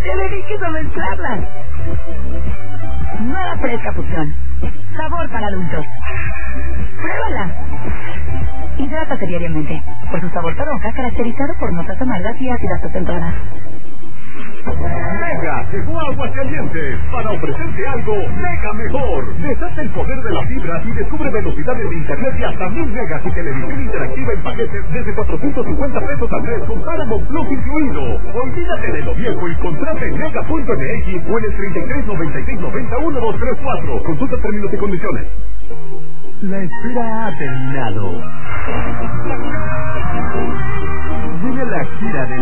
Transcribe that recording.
Te dediques a mezclarlas. Nueva Fresca Fusión. Sabor para adultos. ¡Pruébala! Hidrátate diariamente. Por su sabor toronja, caracterizado por notas amargas y ácidas acentuadas. Mega llegó a Aguascalientes para ofrecerte algo mega mejor. Desata el poder de las fibras y descubre velocidades de internet de hasta 1000 megas y televisión interactiva en paquetes desde 450 pesos al mes con Paramount Plus incluido. Olvídate de lo viejo y contrata en mega.mx o en el 33 96 90 1234. Consulta términos y condiciones. La espera ha terminado. Llega la gira de